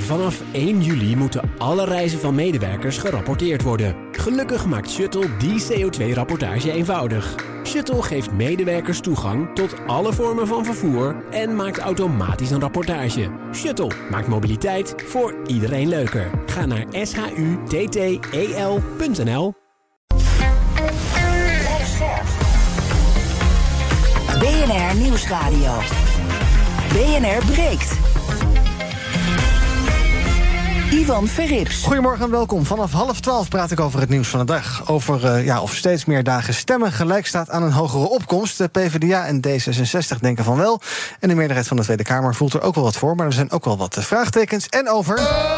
Vanaf 1 juli moeten alle reizen van medewerkers gerapporteerd worden. Gelukkig maakt Shuttle die CO2-rapportage eenvoudig. Shuttle geeft medewerkers toegang tot alle vormen van vervoer en maakt automatisch een rapportage. Shuttle maakt mobiliteit voor iedereen leuker. Ga naar shutttel.nl. BNR Nieuwsradio. BNR breekt. Ivan Verrips. Goedemorgen en welkom. Vanaf 11:30 praat ik over het nieuws van de dag. Over of steeds meer dagen stemmen gelijk staat aan een hogere opkomst. De PvdA en D66 denken van wel. En de meerderheid van de Tweede Kamer voelt er ook wel wat voor. Maar er zijn ook wel wat vraagtekens. En over...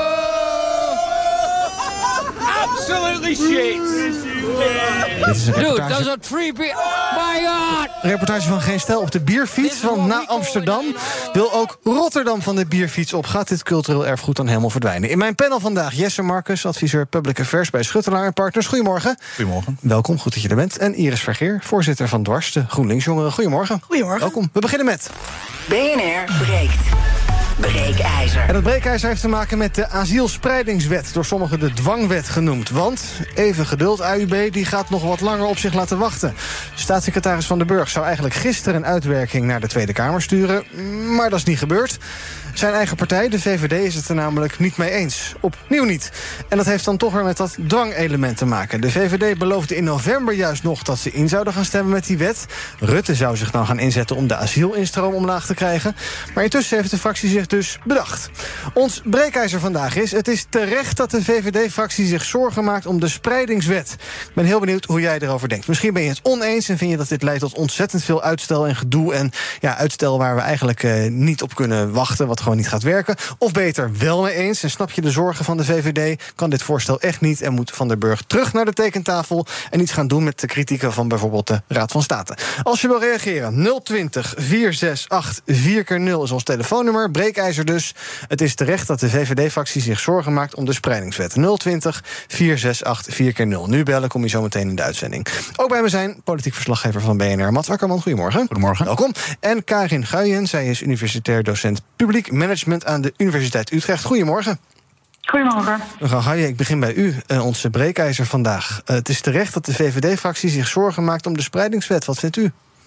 Absolutely shit. Dit is een reportage... Dude, those are 3 my God! Een reportage van Geen Stijl op de bierfiets. Want na Amsterdam wil ook Rotterdam van de bierfiets op. Gaat dit cultureel erfgoed dan helemaal verdwijnen? In mijn panel vandaag Jesse Marcus, adviseur Public Affairs bij Schuttelaar & Partners. Goedemorgen. Goedemorgen. Welkom, goed dat je er bent. En Iris Vergeer, voorzitter van Dwars, de GroenLinks-jongeren. Goedemorgen. Goedemorgen. Welkom. We beginnen met... BNR breekt. Breekijzer. En dat breekijzer heeft te maken met de asielspreidingswet, door sommigen de dwangwet genoemd. Want, even geduld, AUB die gaat nog wat langer op zich laten wachten. Staatssecretaris Van den Burg zou eigenlijk gisteren een uitwerking naar de Tweede Kamer sturen, maar dat is niet gebeurd. Zijn eigen partij, de VVD, is het er namelijk niet mee eens. Opnieuw niet. En dat heeft dan toch weer met dat dwangelement te maken. De VVD beloofde in november juist nog dat ze in zouden gaan stemmen met die wet. Rutte zou zich nou gaan inzetten om de asielinstroom omlaag te krijgen. Maar intussen heeft de fractie zich dus bedacht. Ons breekijzer vandaag is: het is terecht dat de VVD-fractie zich zorgen maakt om de spreidingswet. Ik ben heel benieuwd hoe jij erover denkt. Misschien ben je het oneens en vind je dat dit leidt tot ontzettend veel uitstel en gedoe. En ja, uitstel waar we eigenlijk niet op kunnen wachten, wat gewoon niet gaat werken. Of beter wel mee eens en snap je de zorgen van de VVD? Kan dit voorstel echt niet en moet Van der Burg terug naar de tekentafel en iets gaan doen met de kritieken van bijvoorbeeld de Raad van State? Als je wil reageren, 020-468-4x0 is ons telefoonnummer. Breekijzer dus. Het is terecht dat de VVD-fractie zich zorgen maakt om de spreidingswet. 020-468-4x0. Nu bellen, kom je zo meteen in de uitzending. Ook bij me zijn politiek verslaggever van BNR, Mats Akkerman. Goedemorgen. Goedemorgen. Welkom. En Karin Guijen, zij is universitair docent publiek management aan de Universiteit Utrecht. Goedemorgen. Goedemorgen. Mevrouw Guijen, ik begin bij u, onze breekijzer vandaag. Het is terecht dat de VVD-fractie zich zorgen maakt om de spreidingswet. Wat vindt u?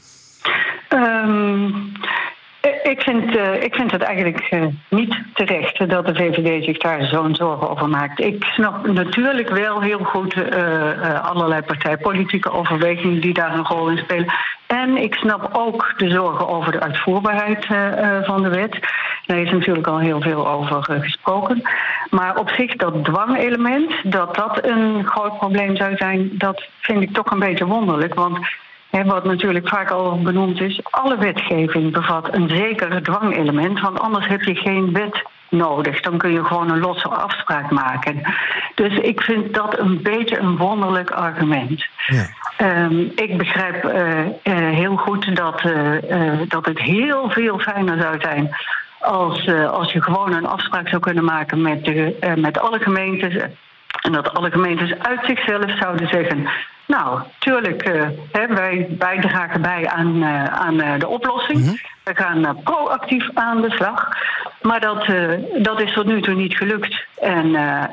Ik vind het eigenlijk niet terecht dat de VVD zich daar zo'n zorgen over maakt. Ik snap natuurlijk wel heel goed allerlei partijpolitieke overwegingen die daar een rol in spelen. En ik snap ook de zorgen over de uitvoerbaarheid van de wet. Daar is natuurlijk al heel veel over gesproken. Maar op zich dat dwangelement, dat een groot probleem zou zijn, dat vind ik toch een beetje wonderlijk. Want wat natuurlijk vaak al benoemd is, alle wetgeving bevat een zeker dwangelement, want anders heb je geen wet nodig. Dan kun je gewoon een losse afspraak maken. Dus ik vind dat een beetje een wonderlijk argument. Ja. Ik begrijp heel goed dat het heel veel fijner zou zijn als je gewoon een afspraak zou kunnen maken met alle gemeentes. En dat alle gemeentes uit zichzelf zouden zeggen: nou, tuurlijk, wij dragen bij aan de oplossing. Mm-hmm. We gaan proactief aan de slag. Maar dat is tot nu toe niet gelukt. En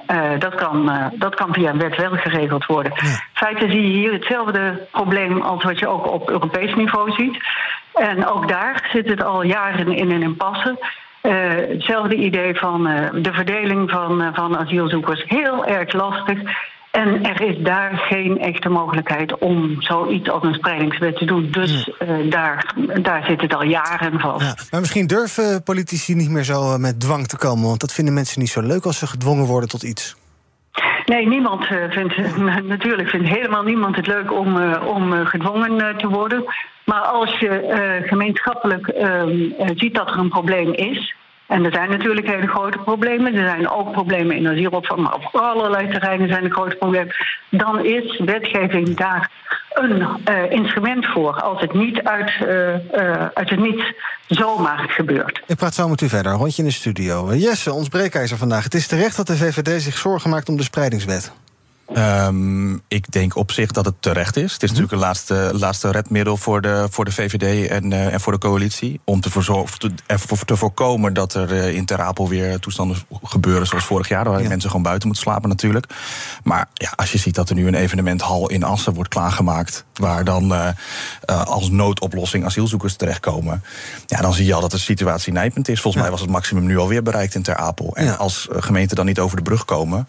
dat kan via een wet wel geregeld worden. Ja. In feite zie je hier hetzelfde probleem als wat je ook op Europees niveau ziet. En ook daar zit het al jaren in een impasse. Hetzelfde idee van de verdeling van asielzoekers, heel erg lastig. En er is daar geen echte mogelijkheid om zoiets als een spreidingswet te doen. Dus daar zit het al jaren vast. Ja, maar misschien durven politici niet meer zo met dwang te komen, want dat vinden mensen niet zo leuk als ze gedwongen worden tot iets. Nee, natuurlijk vindt helemaal niemand het leuk om gedwongen te worden. Maar als je gemeenschappelijk ziet dat er een probleem is. En er zijn natuurlijk hele grote problemen. Er zijn ook problemen in asielopvang, maar op allerlei terreinen zijn er grote problemen. Dan is wetgeving daar een instrument voor, als het niet uit het niets zomaar gebeurt. Ik praat zo met u verder. Rondje in de studio. Jesse, ons breekijzer vandaag. Het is terecht dat de VVD zich zorgen maakt om de spreidingswet. Ik denk op zich dat het terecht is. Het is natuurlijk een laatste redmiddel voor de VVD en voor de coalitie. Om te voorkomen dat er in Ter Apel weer toestanden gebeuren zoals vorig jaar. Waar mensen gewoon buiten moeten slapen natuurlijk. Maar ja, als je ziet dat er nu een evenementhal in Assen wordt klaargemaakt, waar dan als noodoplossing asielzoekers terechtkomen, ja, dan zie je al dat de situatie nijpend is. Volgens mij was het maximum nu alweer bereikt in Ter Apel. En als gemeenten dan niet over de brug komen,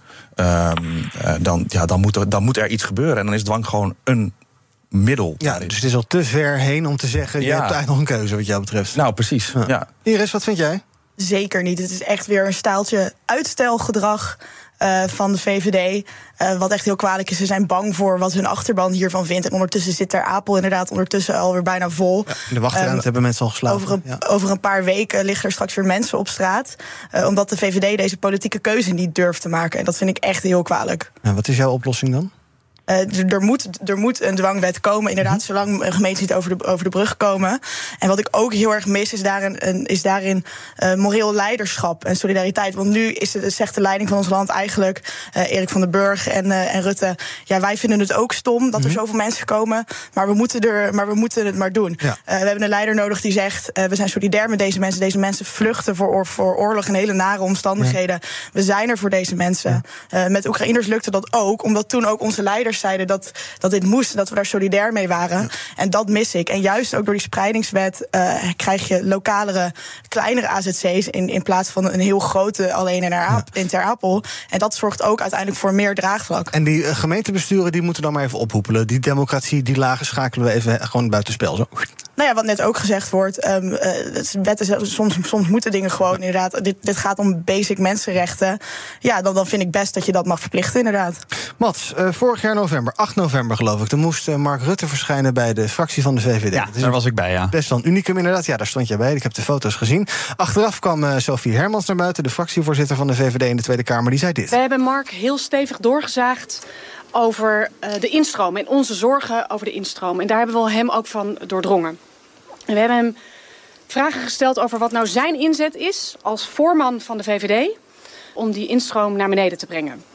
dan moet er iets gebeuren. En dan is dwang gewoon een middel. Ja, dus het is al te ver heen om te zeggen, je hebt eigenlijk nog een keuze wat jou betreft. Nou, precies. Ja. Iris, wat vind jij? Zeker niet. Het is echt weer een staaltje uitstelgedrag van de VVD. Wat echt heel kwalijk is. Ze zijn bang voor wat hun achterban hiervan vindt. En ondertussen zit Ter Apel inderdaad alweer bijna vol. Ja, in de wachtruimte hebben mensen al geslapen. Over een paar weken liggen er straks weer mensen op straat. Omdat de VVD deze politieke keuze niet durft te maken. En dat vind ik echt heel kwalijk. En wat is jouw oplossing dan? Er moet een dwangwet komen, inderdaad, zolang gemeenten niet over de brug komen. En wat ik ook heel erg mis, is daarin moreel leiderschap en solidariteit. Want nu zegt de leiding van ons land eigenlijk, Erik van den Burg en Rutte, ja, wij vinden het ook stom dat er zoveel mensen komen, maar we moeten het maar doen. Ja. We hebben een leider nodig die zegt, we zijn solidair met deze mensen. Deze mensen vluchten voor oorlog en hele nare omstandigheden. Ja. We zijn er voor deze mensen. Ja. Met Oekraïners lukte dat ook, omdat toen ook onze leiders zeiden dat dit moest, dat we daar solidair mee waren. Ja. En dat mis ik. En juist ook door die spreidingswet krijg je lokalere, kleinere AZC's in plaats van een heel grote alleen in Ter Apel. En dat zorgt ook uiteindelijk voor meer draagvlak. En die gemeentebesturen die moeten dan maar even ophoepelen. Die democratie, die lagen schakelen we even gewoon buitenspel. Zo. Nou ja, wat net ook gezegd wordt, wetten, soms moeten dingen gewoon inderdaad. Dit gaat om basic mensenrechten. Ja, dan vind ik best dat je dat mag verplichten, inderdaad. Mats, vorig jaar november, 8 november geloof ik, dan moest Mark Rutte verschijnen bij de fractie van de VVD. Ja, daar was ik bij, ja. Best wel een unicum inderdaad. Ja, daar stond jij bij. Ik heb de foto's gezien. Achteraf kwam Sophie Hermans naar buiten, de fractievoorzitter van de VVD in de Tweede Kamer. Die zei dit. We hebben Mark heel stevig doorgezaagd over de instroom en onze zorgen over de instroom. En daar hebben we hem ook van doordrongen. En we hebben hem vragen gesteld over wat nou zijn inzet is als voorman van de VVD om die instroom naar beneden te brengen.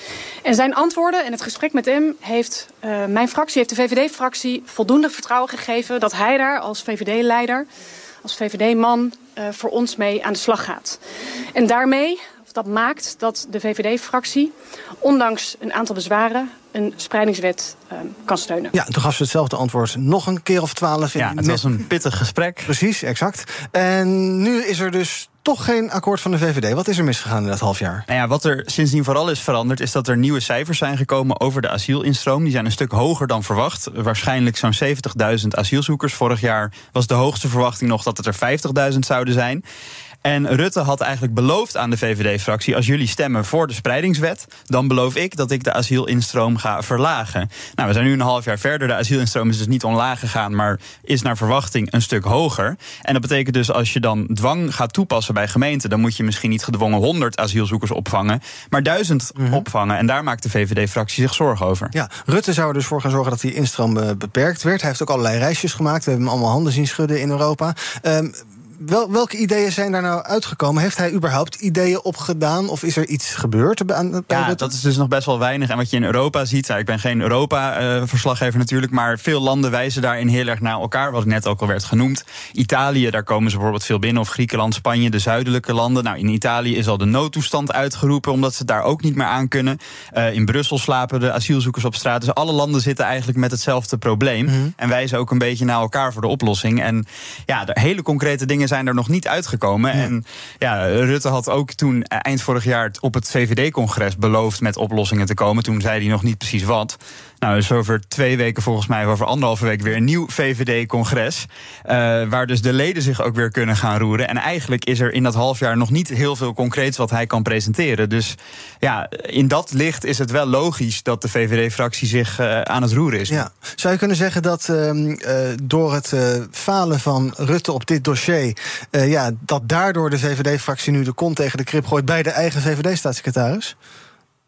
En zijn antwoorden en het gesprek met hem heeft de VVD-fractie voldoende vertrouwen gegeven dat hij daar als VVD-leider, als VVD-man voor ons mee aan de slag gaat. En daarmee, dat maakt dat de VVD-fractie, ondanks een aantal bezwaren, een spreidingswet kan steunen. Ja, toen gaf ze hetzelfde antwoord nog een keer of 12. Ja, het was een pittig gesprek. Precies, exact. En nu is er dus toch geen akkoord van de VVD. Wat is er misgegaan in dat half jaar? Nou ja, wat er sindsdien vooral is veranderd, is dat er nieuwe cijfers zijn gekomen over de asielinstroom. Die zijn een stuk hoger dan verwacht. Waarschijnlijk zo'n 70.000 asielzoekers. Vorig jaar was de hoogste verwachting nog dat het er 50.000 zouden zijn. En Rutte had eigenlijk beloofd aan de VVD-fractie, als jullie stemmen voor de spreidingswet, dan beloof ik dat ik de asielinstroom ga verlagen. Nou, we zijn nu een half jaar verder. De asielinstroom is dus niet omlaag gegaan, maar is naar verwachting een stuk hoger. En dat betekent dus, als je dan dwang gaat toepassen bij gemeenten, dan moet je misschien niet gedwongen 100 asielzoekers opvangen, maar 1000 opvangen. En daar maakt de VVD-fractie zich zorgen over. Ja, Rutte zou er dus voor gaan zorgen dat die instroom beperkt werd. Hij heeft ook allerlei reisjes gemaakt. We hebben hem allemaal handen zien schudden in Europa. Welke ideeën zijn daar nou uitgekomen? Heeft hij überhaupt ideeën opgedaan? Of is er iets gebeurd? Ja, dat is dus nog best wel weinig. En wat je in Europa ziet, ik ben geen Europa-verslaggever natuurlijk, maar veel landen wijzen daarin heel erg naar elkaar, wat net ook al werd genoemd. Italië, daar komen ze bijvoorbeeld veel binnen, of Griekenland, Spanje, de zuidelijke landen. Nou, in Italië is al de noodtoestand uitgeroepen, omdat ze het daar ook niet meer aan kunnen. In Brussel slapen de asielzoekers op straat. Dus alle landen zitten eigenlijk met hetzelfde probleem. En wijzen ook een beetje naar elkaar voor de oplossing. En ja, de hele concrete dingen zijn er nog niet uitgekomen. Ja. En ja, Rutte had ook toen eind vorig jaar op het VVD-congres beloofd met oplossingen te komen. Toen zei hij nog niet precies wat. Nou, dus over 2 weken, volgens mij over 1,5 week weer een nieuw VVD-congres. Waar dus de leden zich ook weer kunnen gaan roeren. En eigenlijk is er in dat half jaar nog niet heel veel concreets wat hij kan presenteren. Dus ja, in dat licht is het wel logisch dat de VVD-fractie zich aan het roeren is. Ja. Zou je kunnen zeggen dat door het falen van Rutte op dit dossier, dat daardoor de VVD-fractie nu de kont tegen de krip gooit bij de eigen VVD-staatssecretaris?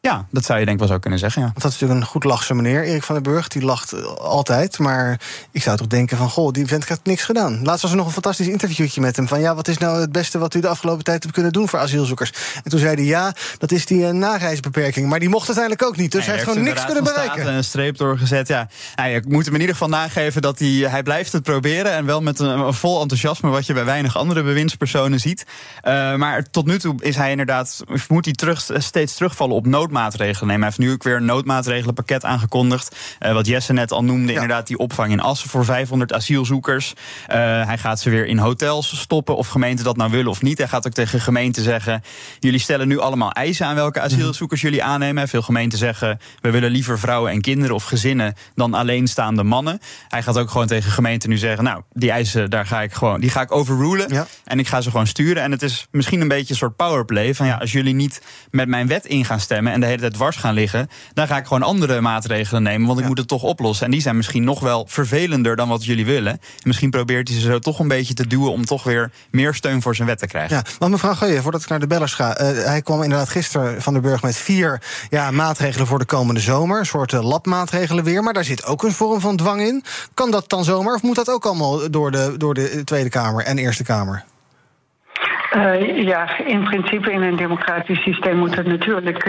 Ja, dat zou je denk ik wel zo kunnen zeggen, ja. Want dat is natuurlijk een goed lachse meneer, Erik van den Burg. Die lacht altijd, maar ik zou toch denken van... goh, die vent heeft niks gedaan. Laatst was er nog een fantastisch interviewtje met hem... van ja, wat is nou het beste wat u de afgelopen tijd hebt kunnen doen voor asielzoekers? En toen zei hij, ja, dat is die nareisbeperking. Maar die mocht uiteindelijk ook niet, dus hij heeft gewoon niks kunnen bereiken. Een streep doorgezet, ja. Nou, je moet hem in ieder geval nageven dat hij blijft het proberen... en wel met een vol enthousiasme... wat je bij weinig andere bewindspersonen ziet. Maar tot nu toe is hij inderdaad... moet hij steeds terugvallen op noodmaatregelen nemen. Hij heeft nu ook weer een noodmaatregelenpakket aangekondigd. Wat Jesse net al noemde, inderdaad die opvang in Assen voor 500 asielzoekers. Hij gaat ze weer in hotels stoppen, of gemeenten dat nou willen of niet. Hij gaat ook tegen gemeenten zeggen... jullie stellen nu allemaal eisen aan welke asielzoekers jullie aannemen. Veel gemeenten zeggen, we willen liever vrouwen en kinderen of gezinnen... dan alleenstaande mannen. Hij gaat ook gewoon tegen gemeenten nu zeggen... nou, die eisen, die ga ik overrulen. Ja. En ik ga ze gewoon sturen. En het is misschien een beetje een soort powerplay... van ja, als jullie niet met mijn wet in gaan stemmen... en de hele tijd dwars gaan liggen... dan ga ik gewoon andere maatregelen nemen... want ik moet het toch oplossen. En die zijn misschien nog wel vervelender dan wat jullie willen. En misschien probeert hij ze zo toch een beetje te duwen... om toch weer meer steun voor zijn wet te krijgen. Ja, want mevrouw Gooyen, voordat ik naar de bellers ga... hij kwam inderdaad gisteren van den Burg met 4 maatregelen voor de komende zomer. Een soort labmaatregelen weer. Maar daar zit ook een vorm van dwang in. Kan dat dan zomaar of moet dat ook allemaal door de Tweede Kamer en Eerste Kamer? Ja, in principe in een democratisch systeem moet het natuurlijk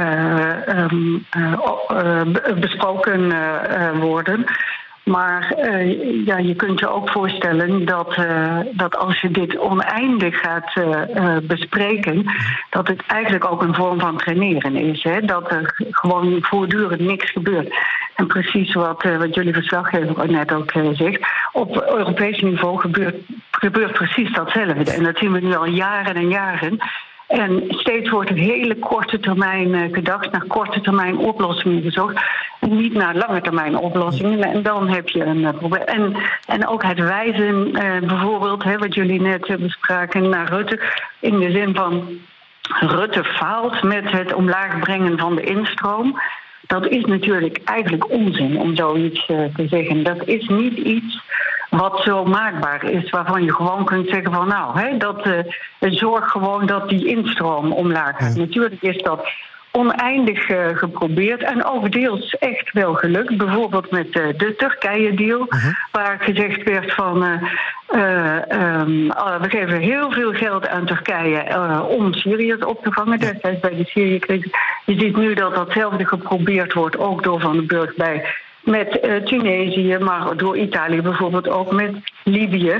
besproken worden. Maar je kunt je ook voorstellen dat als je dit oneindig gaat bespreken... dat het eigenlijk ook een vorm van traineren is. Hè? Dat er gewoon voortdurend niks gebeurt. En precies wat jullie verslaggever net ook zegt... op Europees niveau gebeurt precies datzelfde. En dat zien we nu al jaren en jaren... En steeds wordt het hele korte termijn gedacht, naar korte termijn oplossingen gezocht. En niet naar lange termijn oplossingen. En dan heb je een probleem. En ook het wijzen, bijvoorbeeld, wat jullie net bespraken, naar Rutte. In de zin van, Rutte faalt met het omlaag brengen van de instroom. Dat is natuurlijk eigenlijk onzin om zoiets te zeggen. Dat is niet iets wat zo maakbaar is, waarvan je gewoon kunt zeggen van zorg gewoon dat die instroom omlaag gaat. Ja. Natuurlijk is dat oneindig geprobeerd en ook deels echt wel gelukt. Bijvoorbeeld met de Turkije-deal, waar gezegd werd van... we geven heel veel geld aan Turkije om Syriërs op te vangen. Destijds bij de Syrië-crisis. Je ziet nu dat datzelfde geprobeerd wordt, ook door Van den Burg met Tunesië, maar door Italië bijvoorbeeld ook met Libië.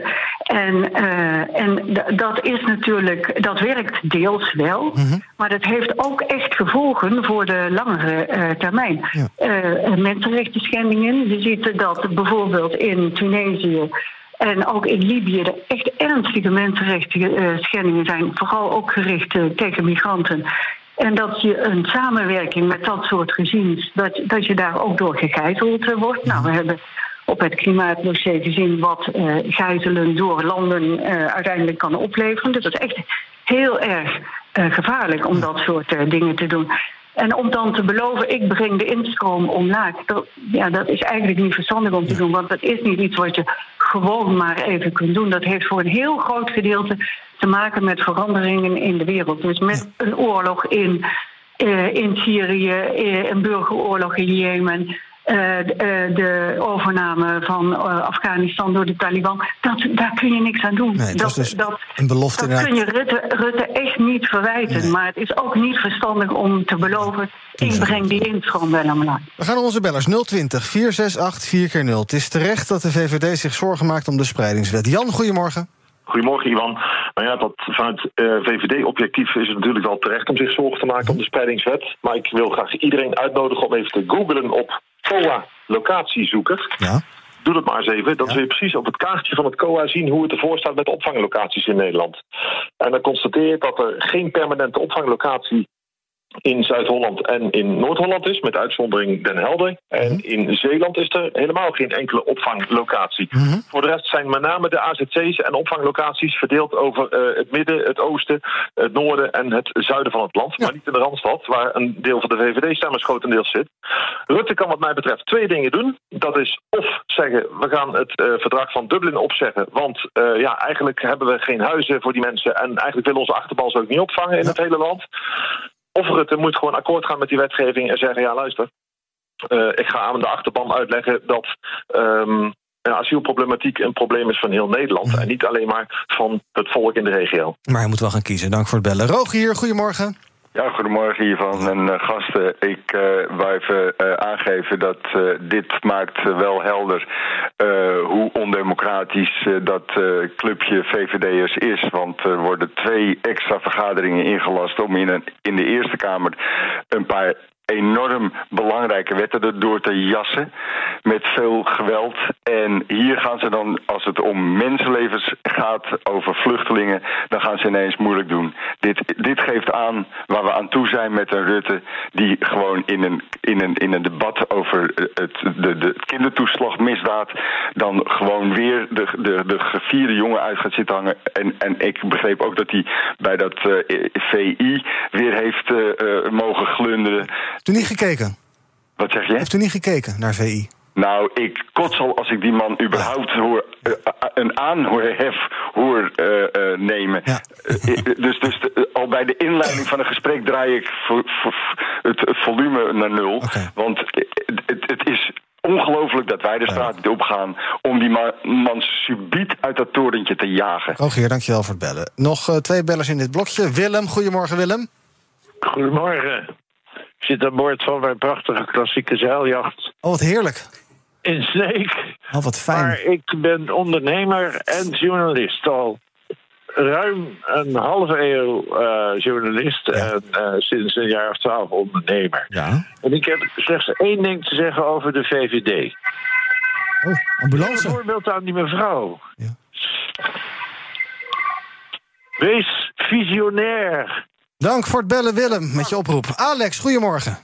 En dat is natuurlijk, dat werkt deels wel, maar dat heeft ook echt gevolgen voor de langere termijn. Ja. Mensenrechten schendingen. Je ziet dat bijvoorbeeld in Tunesië en ook in Libië er echt ernstige mensenrechten schendingen zijn, vooral ook gericht tegen migranten. En dat je een samenwerking met dat soort regimes, dat je daar ook door gegijzeld wordt. Nou, we hebben op het klimaatdossier gezien wat gijzelen door landen uiteindelijk kan opleveren. Dus dat is echt heel erg gevaarlijk om dat soort dingen te doen. En om dan te beloven, ik breng de instroom omlaag, dat is eigenlijk niet verstandig om te doen. Want dat is niet iets wat je gewoon maar even kunt doen. Dat heeft voor een heel groot gedeelte te maken met veranderingen in de wereld. Dus met een oorlog in Syrië, een burgeroorlog in Jemen, de overname van Afghanistan door de Taliban. Daar kun je niks aan doen. Nee, dat een belofte. Dat kun je Rutte echt niet verwijten. Nee. Maar het is ook niet verstandig om te beloven, ik breng die instroom wel omlaag. We gaan naar onze bellers 020-468-4x0. Het is terecht dat de VVD zich zorgen maakt om de spreidingswet. Jan, goedemorgen. Goedemorgen, Iwan. Nou ja, dat vanuit VVD-objectief is het natuurlijk wel terecht om zich zorgen te maken om de spreidingswet. Maar ik wil graag iedereen uitnodigen om even te googlen op COA locatiezoeker. Ja. Doe dat maar eens even. Dan zul je precies op het kaartje van het COA zien hoe het ervoor staat met de opvanglocaties in Nederland. En dan constateer je dat er geen permanente opvanglocatie in Zuid-Holland en in Noord-Holland is, met uitzondering Den Helder. En in Zeeland is er helemaal geen enkele opvanglocatie. Voor de rest zijn met name de AZC's en opvanglocaties verdeeld over het midden, het oosten, het noorden en het zuiden van het land. Maar niet in de Randstad, waar een deel van de VVD-stemmers grotendeels zit. Rutte kan wat mij betreft 2 dingen doen. Dat is of zeggen, we gaan het verdrag van Dublin opzeggen, want eigenlijk hebben we geen huizen voor die mensen en eigenlijk willen onze achterban ze ook niet opvangen in het hele land. Of Rutte moet gewoon akkoord gaan met die wetgeving en zeggen, ja luister, ik ga aan de achterban uitleggen dat asielproblematiek een probleem is van heel Nederland en niet alleen maar van het volk in de regio. Maar hij moet wel gaan kiezen. Dank voor het bellen. Rogier, goedemorgen. Ja, goedemorgen hiervan en gasten. Ik wou even aangeven dat dit maakt wel helder hoe ondemocratisch dat clubje VVD'ers is. Want er worden 2 extra vergaderingen ingelast om in de Eerste Kamer een paar enorm belangrijke wetten erdoor te jassen met veel geweld. En hier gaan ze dan, als het om mensenlevens gaat, over vluchtelingen, dan gaan ze ineens moeilijk doen. Dit geeft aan waar we aan toe zijn met een Rutte die gewoon in een debat over de kindertoeslagmisdaad dan gewoon weer de gevierde jongen uit gaat zitten hangen. En ik begreep ook dat hij bij dat VI weer heeft mogen glunderen. Heeft u niet gekeken? Wat zeg je? Heeft u niet gekeken naar VI? Nou, ik kots al als ik die man überhaupt een aanhef hoor nemen. Ja. Dus al bij de inleiding van een gesprek draai ik het volume naar 0. Okay. Want het is ongelooflijk dat wij de straat niet opgaan om die man subiet uit dat torentje te jagen. Rogier, dankjewel voor het bellen. Nog 2 bellers in dit blokje. Willem, goedemorgen Willem. Goedemorgen. Ik zit aan boord van mijn prachtige klassieke zeiljacht. Oh, wat heerlijk. In Sneek. Oh, wat fijn. Maar ik ben ondernemer en journalist al ruim een halve eeuw journalist en sinds een jaar of 12 ondernemer. Ja. En ik heb slechts 1 ding te zeggen over de VVD. Oh, ambulance. Een voorbeeld aan die mevrouw. Ja. Wees visionair. Dank voor het bellen, Willem, met je oproep. Alex, goedemorgen.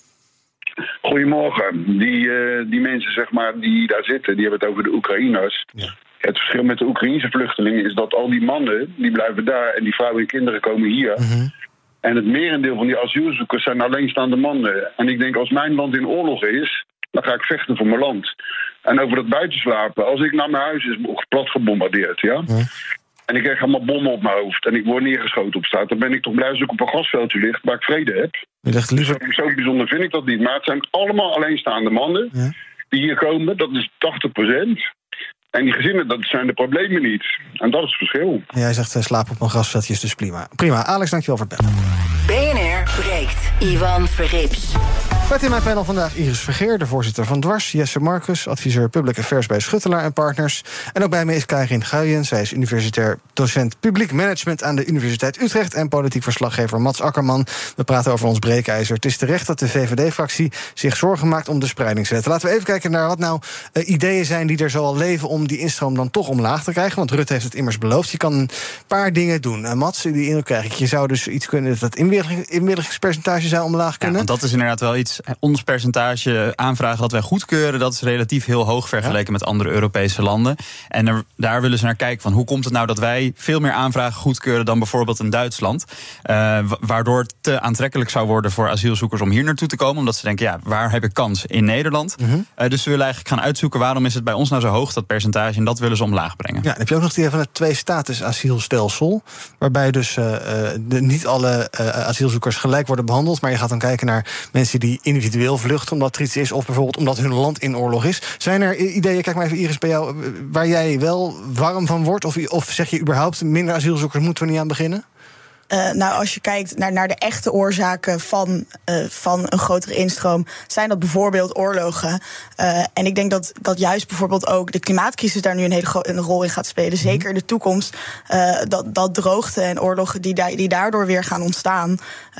Goedemorgen. Die mensen, zeg maar, die daar zitten, die hebben het over de Oekraïners. Ja. Het verschil met de Oekraïnse vluchtelingen is dat al die mannen, die blijven daar en die vrouwen en kinderen komen hier. Mm-hmm. En het merendeel van die asielzoekers zijn alleenstaande mannen. En ik denk, als mijn land in oorlog is, dan ga ik vechten voor mijn land. En over dat buitenslapen, als ik naar mijn huis is plat gebombardeerd, ja. Mm. En ik krijg allemaal bommen op mijn hoofd en ik word neergeschoten op straat, dan ben ik toch blij als ik op een grasveldje ligt waar ik vrede heb. Je ligt liever... Zo bijzonder vind ik dat niet. Maar het zijn allemaal alleenstaande mannen die hier komen. Dat is 80%. En die gezinnen, dat zijn de problemen niet. En dat is het verschil. Jij zegt slapen op een grasveldje is dus prima. Prima. Alex, dankjewel voor het bellen. BNR breekt. Ivan Verrips. Met in mijn panel vandaag Iris Vergeer, de voorzitter van Dwars. Jesse Marcus, adviseur Public Affairs bij Schuttelaar en Partners. En ook bij me is Karin Guijen. Zij is universitair docent Publiek Management aan de Universiteit Utrecht. En politiek verslaggever Mats Akkerman. We praten over ons breekijzer. Het is terecht dat de VVD-fractie zich zorgen maakt om de spreidingswet. Laten we even kijken naar wat nou ideeën zijn die er zo al leven om die instroom dan toch omlaag te krijgen. Want Rutte heeft het immers beloofd. Je kan een paar dingen doen. Mats, die indruk krijg ik. Je zou dus iets kunnen dat inwilligingspercentage zou omlaag kunnen. Ja, want dat is inderdaad wel iets. Ons percentage aanvragen dat wij goedkeuren, dat is relatief heel hoog vergeleken met andere Europese landen. En daar willen ze naar kijken van hoe komt het nou dat wij veel meer aanvragen goedkeuren dan bijvoorbeeld in Duitsland. Waardoor het te aantrekkelijk zou worden voor asielzoekers om hier naartoe te komen. Omdat ze denken, ja, waar heb ik kans? In Nederland. Mm-hmm. Dus ze willen eigenlijk gaan uitzoeken waarom is het bij ons nou zo hoog, dat percentage. En dat willen ze omlaag brengen. Ja, dan heb je ook nog het idee van het 2-status asielstelsel. Waarbij dus niet alle asielzoekers gelijk worden behandeld. Maar je gaat dan kijken naar mensen die individueel vluchten omdat er iets is, of bijvoorbeeld omdat hun land in oorlog is. Zijn er ideeën, kijk maar even Iris bij jou, waar jij wel warm van wordt? Of zeg je überhaupt, minder asielzoekers moeten we niet aan beginnen? Nou, als je kijkt naar de echte oorzaken van een grotere instroom, zijn dat bijvoorbeeld oorlogen. En ik denk dat juist bijvoorbeeld ook de klimaatcrisis daar nu een hele rol in gaat spelen. Zeker in de toekomst. Dat droogte en oorlogen die daardoor weer gaan ontstaan,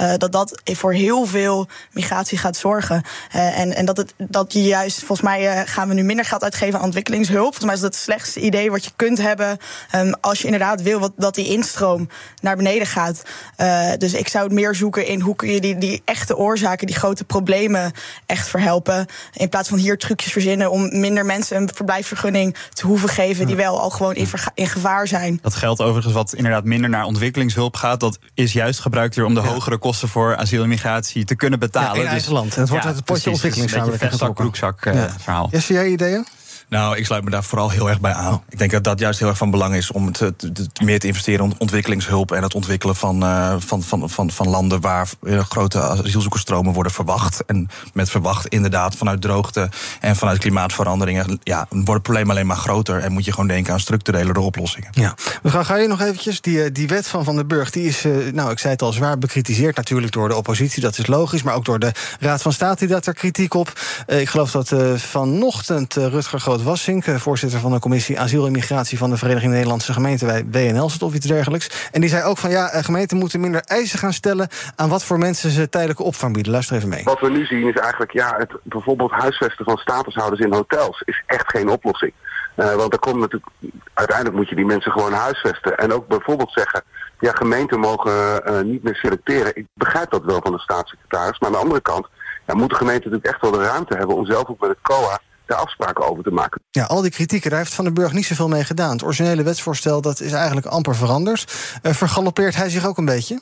dat voor heel veel migratie gaat zorgen. En dat je juist, volgens mij gaan we nu minder geld uitgeven aan ontwikkelingshulp. Volgens mij is dat het slechtste idee wat je kunt hebben als je inderdaad wil dat die instroom naar beneden gaat. Dus ik zou het meer zoeken in hoe kun je die echte oorzaken, die grote problemen echt verhelpen. In plaats van hier trucjes verzinnen om minder mensen een verblijfsvergunning te hoeven geven die wel al gewoon in gevaar zijn. Dat geldt overigens wat inderdaad minder naar ontwikkelingshulp gaat. Dat is juist gebruikt weer om de hogere kosten voor asiel en migratie te kunnen betalen. Ja, in eigen land. En het wordt uit het potje ontwikkelingssamenwerking getrokken. Broekzak verhaal. Zie jij ideeën? Nou, ik sluit me daar vooral heel erg bij aan. Ik denk dat dat juist heel erg van belang is om meer te investeren in ontwikkelingshulp en het ontwikkelen van landen waar grote asielzoekersstromen worden verwacht. En met verwacht inderdaad vanuit droogte en vanuit klimaatveranderingen wordt het probleem alleen maar groter en moet je gewoon denken aan structurele oplossingen. Ja. Mevrouw, ga je nog eventjes, die wet van Van den Burg, die is, ik zei het al, zwaar bekritiseerd natuurlijk door de oppositie, dat is logisch, maar ook door de Raad van State die had er kritiek op. Ik geloof dat vanochtend Rutger Groot-Wassink, voorzitter van de commissie Asiel en Migratie van de Vereniging Nederlandse Gemeenten bij WNL zit of iets dergelijks. En die zei ook van gemeenten moeten minder eisen gaan stellen aan wat voor mensen ze tijdelijke opvang bieden. Luister even mee. Wat we nu zien is eigenlijk het bijvoorbeeld huisvesten van statushouders in hotels is echt geen oplossing. Want er komt natuurlijk, uiteindelijk moet je die mensen gewoon huisvesten. En ook bijvoorbeeld zeggen, gemeenten mogen niet meer selecteren. Ik begrijp dat wel van de staatssecretaris. Maar aan de andere kant moeten gemeenten natuurlijk echt wel de ruimte hebben om zelf ook met het COA daar afspraken over te maken. Ja, al die kritieken, daar heeft Van den Burg niet zoveel mee gedaan. Het originele wetsvoorstel, dat is eigenlijk amper veranderd. Vergalopeert hij zich ook een beetje?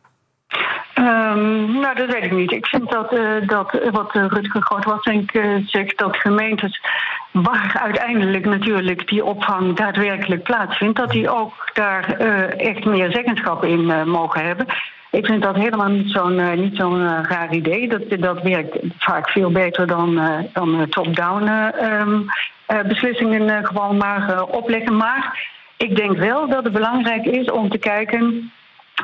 Dat weet ik niet. Ik vind dat wat Rutger Groot-Wassink zegt, dat gemeentes waar uiteindelijk natuurlijk die opvang daadwerkelijk plaatsvindt, dat die ook daar echt meer zeggenschap in mogen hebben. Ik vind dat helemaal niet zo'n raar idee. Dat werkt vaak veel beter dan top-down beslissingen gewoon maar opleggen. Maar ik denk wel dat het belangrijk is om te kijken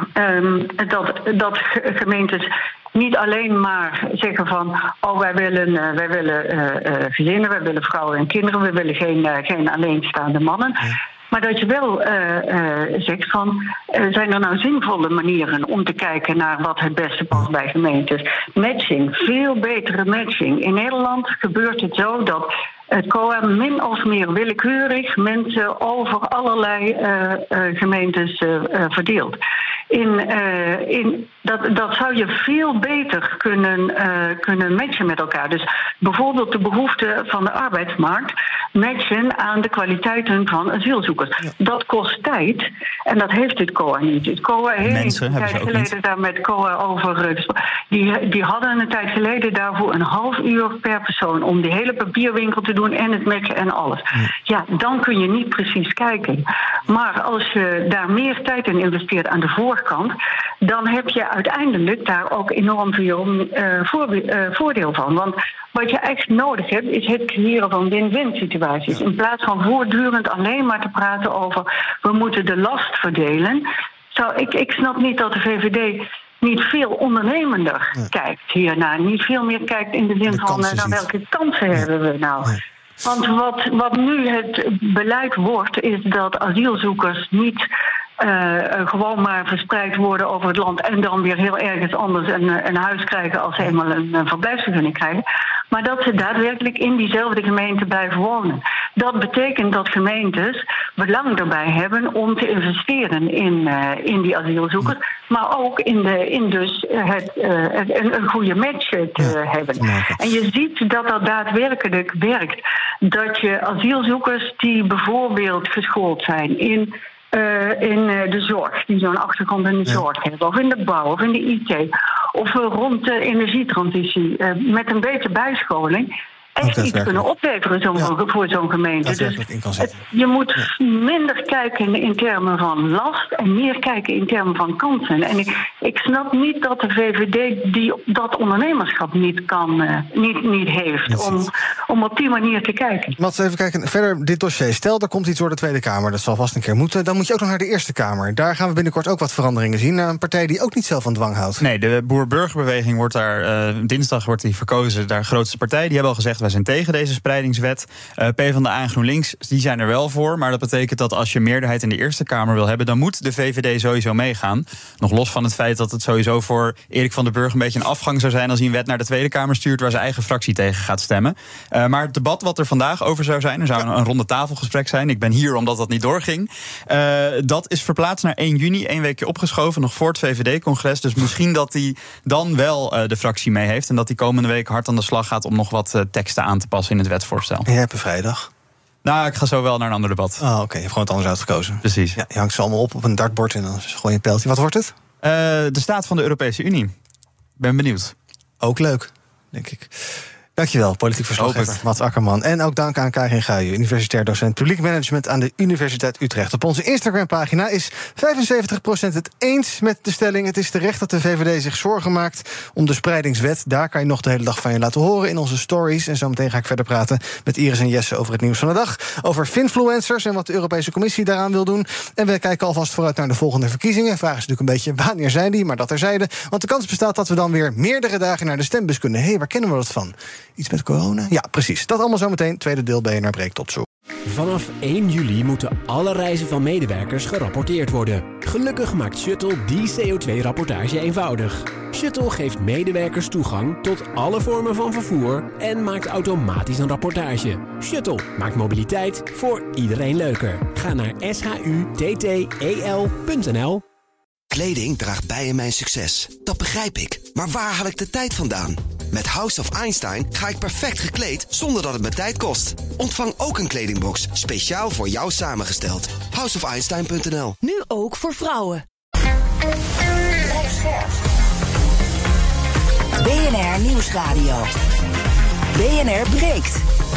dat gemeentes niet alleen maar zeggen van wij willen gezinnen, wij willen vrouwen en kinderen, we willen geen alleenstaande mannen. Ja. Maar dat je wel zegt van, zijn er nou zinvolle manieren om te kijken naar wat het beste past bij gemeentes? Matching, veel betere matching. In Nederland gebeurt het zo dat het COA min of meer willekeurig mensen over allerlei gemeentes verdeelt. Dat zou je veel beter kunnen matchen met elkaar. Dus bijvoorbeeld de behoeften van de arbeidsmarkt matchen aan de kwaliteiten van asielzoekers. Ja. Dat kost tijd en dat heeft het COA niet. Het COA heeft een tijd geleden daar met COA over gesproken. Die hadden een tijd geleden daarvoor een half uur per persoon om die hele papierwinkel te doen en het matchen en alles. Ja, dan kun je niet precies kijken. Maar als je daar meer tijd in investeert aan de voorkant, dan heb je uiteindelijk daar ook enorm veel voordeel van. Want wat je echt nodig hebt, is het creëren van win-win situaties. In plaats van voortdurend alleen maar te praten over we moeten de last verdelen. Ik snap niet dat de VVD niet veel ondernemender kijkt hiernaar. Niet veel meer kijkt in de zin van naar welke kansen hebben we nou. Want wat nu het beleid wordt, is dat asielzoekers niet gewoon maar verspreid worden over het land en dan weer heel ergens anders een huis krijgen als ze eenmaal een verblijfsvergunning krijgen. Maar dat ze daadwerkelijk in diezelfde gemeente blijven wonen. Dat betekent dat gemeentes belang erbij hebben om te investeren in die asielzoekers, maar ook in dus een goede match te hebben. En je ziet dat dat daadwerkelijk werkt. Dat je asielzoekers die bijvoorbeeld geschoold zijn in de zorg, die zo'n achtergrond in de zorg hebben, of in de bouw, of in de IT, of rond de energietransitie, met een beetje bijscholing, echt iets kunnen opleveren voor zo'n gemeente. Dus je moet minder kijken in termen van last en meer kijken in termen van kansen. En ik snap niet dat de VVD dat ondernemerschap niet heeft om op die manier te kijken. Mats, even kijken verder dit dossier. Stel, er komt iets door de Tweede Kamer, dat zal vast een keer moeten. Dan moet je ook nog naar de Eerste Kamer. Daar gaan we binnenkort ook wat veranderingen zien. Een partij die ook niet zelf van dwang houdt. Nee, de Boer-Burgerbeweging wordt daar dinsdag verkozen. Daar grootste partij. Die hebben al gezegd, wij zijn tegen deze spreidingswet. PvdA en GroenLinks, die zijn er wel voor. Maar dat betekent dat als je meerderheid in de Eerste Kamer wil hebben, dan moet de VVD sowieso meegaan. Nog los van het feit dat het sowieso voor Erik van den Burg een beetje een afgang zou zijn als hij een wet naar de Tweede Kamer stuurt waar zijn eigen fractie tegen gaat stemmen. Maar het debat wat er vandaag over zou zijn, er zou een ronde tafelgesprek zijn. Ik ben hier omdat dat niet doorging. Dat is verplaatst naar 1 juni, 1 weekje opgeschoven, nog voor het VVD-congres. Dus misschien dat hij dan wel de fractie mee heeft en dat hij komende week hard aan de slag gaat om nog wat teksten aan te passen in het wetsvoorstel. Jij hebt een vrijdag. Nou, ik ga zo wel naar een ander debat. Oh, oké. Je hebt gewoon het anders uitgekozen. Precies. Ja, je hangt ze allemaal op een dartbord en dan gooi je een pijltje. Wat wordt het? De staat van de Europese Unie. Ben benieuwd. Ook leuk, denk ik. Dankjewel, politiek verslaggever Mats Akkerman. En ook dank aan Karin Guijen, universitair docent publiek management aan de Universiteit Utrecht. Op onze Instagram-pagina is 75% het eens met de stelling. Het is terecht dat de VVD zich zorgen maakt om de spreidingswet. Daar kan je nog de hele dag van je laten horen in onze stories. En zometeen ga ik verder praten met Iris en Jesse over het nieuws van de dag. Over finfluencers en wat de Europese Commissie daaraan wil doen. En we kijken alvast vooruit naar de volgende verkiezingen. Vraag is natuurlijk een beetje wanneer zijn die, maar dat terzijde. Want de kans bestaat dat we dan weer meerdere dagen naar de stembus kunnen. Hé, waar kennen we dat van? Iets met corona? Ja, precies. Dat allemaal zometeen. Tweede deel BNR Breekt. Tot zo. Vanaf 1 juli moeten alle reizen van medewerkers gerapporteerd worden. Gelukkig maakt Shuttle die CO2-rapportage eenvoudig. Shuttle geeft medewerkers toegang tot alle vormen van vervoer en maakt automatisch een rapportage. Shuttle maakt mobiliteit voor iedereen leuker. Ga naar shutttel.nl. Kleding draagt bij in mijn succes. Dat begrijp ik. Maar waar haal ik de tijd vandaan? Met House of Einstein ga ik perfect gekleed zonder dat het me tijd kost. Ontvang ook een kledingbox, speciaal voor jou samengesteld. houseofeinstein.nl. Nu ook voor vrouwen. BNR Nieuwsradio. BNR Breekt.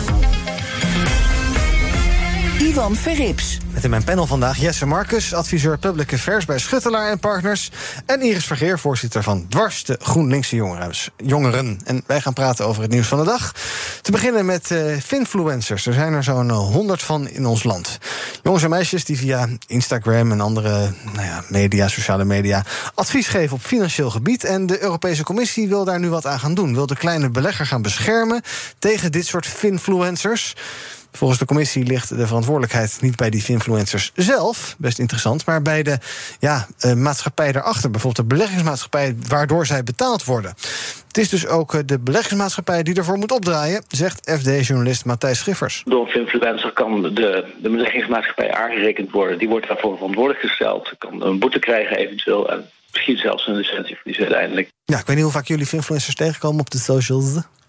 Ivan Verrips. Met in mijn panel vandaag Jesse Marcus, adviseur Public Affairs bij Schuttelaar en Partners. En Iris Vergeer, voorzitter van Dwars, de GroenLinkse jongeren. En wij gaan praten over het nieuws van de dag. Te beginnen met finfluencers. Er zijn er zo'n 100 van in ons land. Jongens en meisjes die via Instagram en andere media, sociale media, advies geven op financieel gebied. En de Europese Commissie wil daar nu wat aan gaan doen. Wil de kleine belegger gaan beschermen tegen dit soort finfluencers. Volgens de commissie ligt de verantwoordelijkheid niet bij die finfluencers zelf, best interessant, maar bij de maatschappij daarachter. Bijvoorbeeld de beleggingsmaatschappij waardoor zij betaald worden. Het is dus ook de beleggingsmaatschappij die ervoor moet opdraaien, zegt FD-journalist Matthijs Schiffers. Door een finfluencer kan de beleggingsmaatschappij aangerekend worden. Die wordt daarvoor verantwoordelijk gesteld. Kan een boete krijgen eventueel en misschien zelfs een licentieverlies uiteindelijk. Ja, ik weet niet hoe vaak jullie finfluencers tegenkomen op de socials.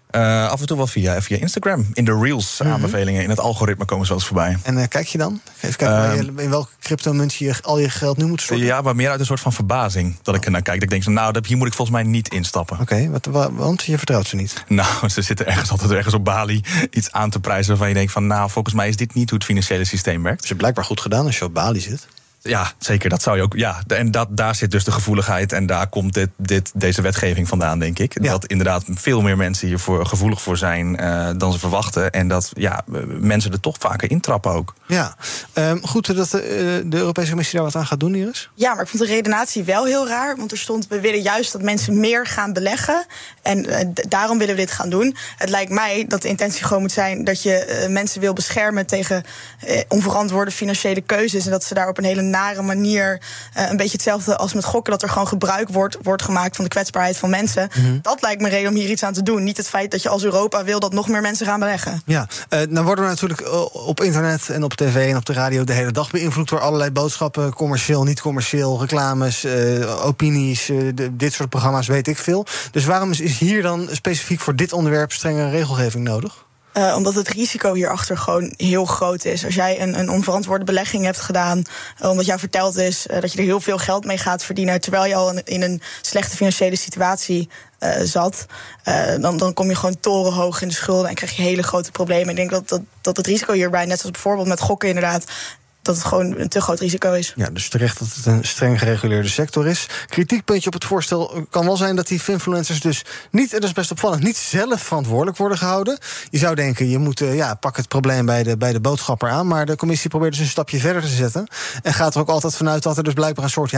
Af en toe wel via Instagram. In de Reels aanbevelingen. In het algoritme komen ze wel eens voorbij. En kijk je dan? Even kijken in welke cryptomunt je al je geld nu moet storten? Ja, maar meer uit een soort van verbazing dat ik er naar kijk. Dat ik denk, hier moet ik volgens mij niet instappen. Oké, want je vertrouwt ze niet? Nou, ze zitten altijd ergens op Bali iets aan te prijzen waarvan je denkt van, volgens mij is dit niet hoe het financiële systeem werkt. Dat is blijkbaar goed gedaan als je op Bali zit. Ja, zeker. Dat zou je ook. Ja, en daar zit dus de gevoeligheid. En daar komt deze wetgeving vandaan, denk ik. Ja. Dat inderdaad veel meer mensen hiervoor gevoelig voor zijn dan ze verwachten. En dat mensen er toch vaker intrappen ook. Ja, goed dat de Europese Commissie daar wat aan gaat doen, Iris? Ja, maar ik vond de redenatie wel heel raar. Want er stond, we willen juist dat mensen meer gaan beleggen. En daarom willen we dit gaan doen. Het lijkt mij dat de intentie gewoon moet zijn dat je mensen wil beschermen tegen onverantwoorde financiële keuzes. En dat ze daar op een hele nare manier, een beetje hetzelfde als met gokken, dat er gewoon gebruik wordt gemaakt van de kwetsbaarheid van mensen. Dat lijkt me reden om hier iets aan te doen. Niet het feit dat je als Europa wil dat nog meer mensen gaan beleggen. Ja, nou worden we natuurlijk op internet en op tv en op de radio de hele dag beïnvloed door allerlei boodschappen, commercieel, niet commercieel, reclames, opinies, dit soort programma's, weet ik veel. Dus waarom is hier dan specifiek voor dit onderwerp strenge regelgeving nodig? Omdat het risico hierachter gewoon heel groot is. Als jij een onverantwoorde belegging hebt gedaan, omdat jou verteld is dat je er heel veel geld mee gaat verdienen, terwijl je al in een slechte financiële situatie zat, dan kom je gewoon torenhoog in de schulden en krijg je hele grote problemen. Ik denk dat het risico hierbij, net zoals bijvoorbeeld met gokken inderdaad, dat het gewoon een te groot risico is. Ja, dus terecht dat het een streng gereguleerde sector is. Kritiekpuntje op het voorstel kan wel zijn dat die finfluencers dus niet, en dat is best opvallend, niet zelf verantwoordelijk worden gehouden. Je zou denken, je moet pak het probleem bij de boodschapper aan, maar de commissie probeert dus een stapje verder te zetten en gaat er ook altijd vanuit dat er dus blijkbaar een soort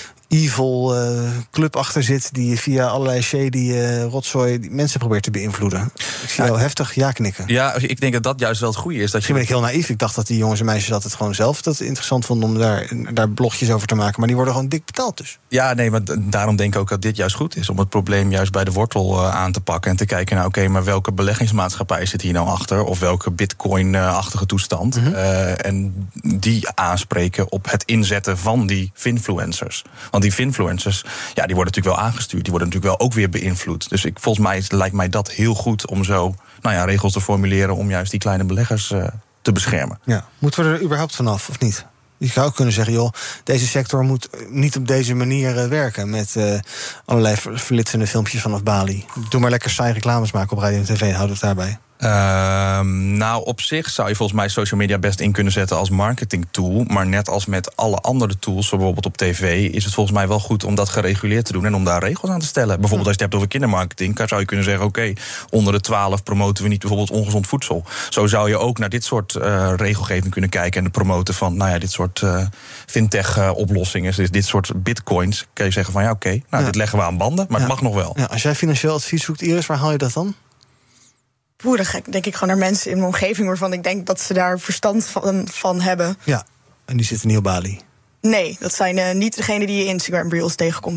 evil club achter zit die via allerlei shady rotzooi die mensen probeert te beïnvloeden. Ik zie jou heftig ja knikken. Ja, ik denk dat dat juist wel het goede is. Misschien ben ik heel naïef. Ik dacht dat die jongens en meisjes dat gewoon zelf dat interessant vonden om daar blogjes over te maken. Maar die worden gewoon dik betaald dus. Ja, nee, maar daarom denk ik ook dat dit juist goed is. Om het probleem juist bij de wortel aan te pakken. En te kijken naar, oké, maar welke beleggingsmaatschappij zit hier nou achter? Of welke bitcoin-achtige toestand? En die aanspreken op het inzetten van die finfluencers. Want die finfluencers, die worden natuurlijk wel aangestuurd. Die worden natuurlijk wel ook weer beïnvloed. Dus volgens mij lijkt mij dat heel goed om zo regels te formuleren om juist die kleine beleggers te beschermen. Ja. Moeten we er überhaupt vanaf, of niet? Je zou ook kunnen zeggen, joh, deze sector moet niet op deze manier werken met allerlei verlitsende filmpjes vanaf Bali. Doe maar lekker saai reclames maken op radio en tv, houd het daarbij. Nou, op zich zou je volgens mij social media best in kunnen zetten als marketing tool. Maar net als met alle andere tools, bijvoorbeeld op tv, is het volgens mij wel goed om dat gereguleerd te doen en om daar regels aan te stellen. Bijvoorbeeld als je het hebt over kindermarketing, zou je kunnen zeggen, oké, onder de 12 promoten we niet bijvoorbeeld ongezond voedsel. Zo zou je ook naar dit soort regelgeving kunnen kijken en de promoten van, nou ja, dit soort fintech-oplossingen, dus dit soort bitcoins. Kun je zeggen van, ja, oké, dit leggen we aan banden, maar het mag nog wel. Ja, als jij financieel advies zoekt, Iris, waar haal je dat dan? Dan ga ik denk ik gewoon naar mensen in mijn omgeving waarvan ik denk dat ze daar verstand van hebben. Ja, en die zitten niet op Bali. Nee, dat zijn niet degenen die je Instagram Reels tegenkomt.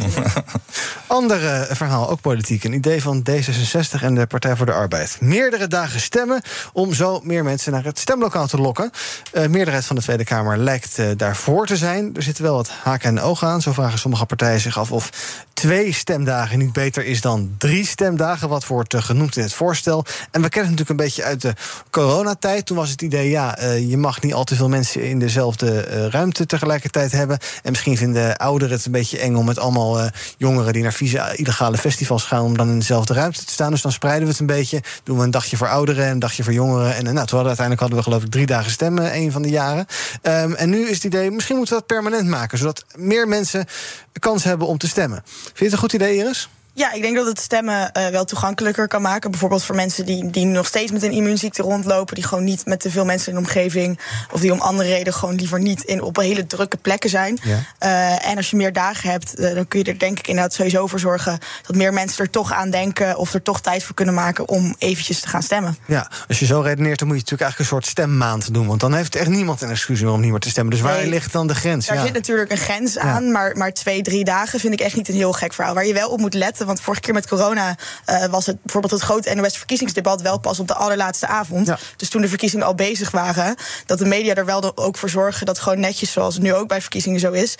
Ander verhaal, ook politiek. Een idee van D66 en de Partij voor de Arbeid. Meerdere dagen stemmen om zo meer mensen naar het stemlokaal te lokken. Meerderheid van de Tweede Kamer lijkt daarvoor te zijn. Er zitten wel wat haken en ogen aan. Zo vragen sommige partijen zich af of 2 stemdagen niet beter is dan 3 stemdagen. Wat wordt genoemd in het voorstel. En we kennen het natuurlijk een beetje uit de coronatijd. Toen was het idee, je mag niet al te veel mensen in dezelfde ruimte tegelijkertijd hebben. En misschien vinden ouderen het een beetje eng om met allemaal jongeren die naar vieze illegale festivals gaan, om dan in dezelfde ruimte te staan. Dus dan spreiden we het een beetje. Doen we een dagje voor ouderen en een dagje voor jongeren. En uiteindelijk hadden we geloof ik 3 dagen stemmen een van de jaren. En nu is het idee, misschien moeten we dat permanent maken, zodat meer mensen kans hebben om te stemmen. Vind je het een goed idee, Iris? Ja, ik denk dat het stemmen wel toegankelijker kan maken. Bijvoorbeeld voor mensen die nog steeds met een immuunziekte rondlopen, die gewoon niet met te veel mensen in de omgeving, of die om andere redenen gewoon liever niet op hele drukke plekken zijn. Ja. En als je meer dagen hebt, dan kun je er denk ik inderdaad sowieso voor zorgen dat meer mensen er toch aan denken of er toch tijd voor kunnen maken om eventjes te gaan stemmen. Ja, als je zo redeneert, dan moet je natuurlijk eigenlijk een soort stemmaand doen. Want dan heeft echt niemand een excuus meer om niet meer te stemmen. Dus waar ligt dan de grens? Daar zit natuurlijk een grens aan, maar 2-3 dagen vind ik echt niet een heel gek verhaal. Waar je wel op moet letten, want vorige keer met corona was het bijvoorbeeld het grote NOS-verkiezingsdebat wel pas op de allerlaatste avond. Ja. Dus toen de verkiezingen al bezig waren, dat de media er wel ook voor zorgen dat gewoon netjes, zoals het nu ook bij verkiezingen zo is,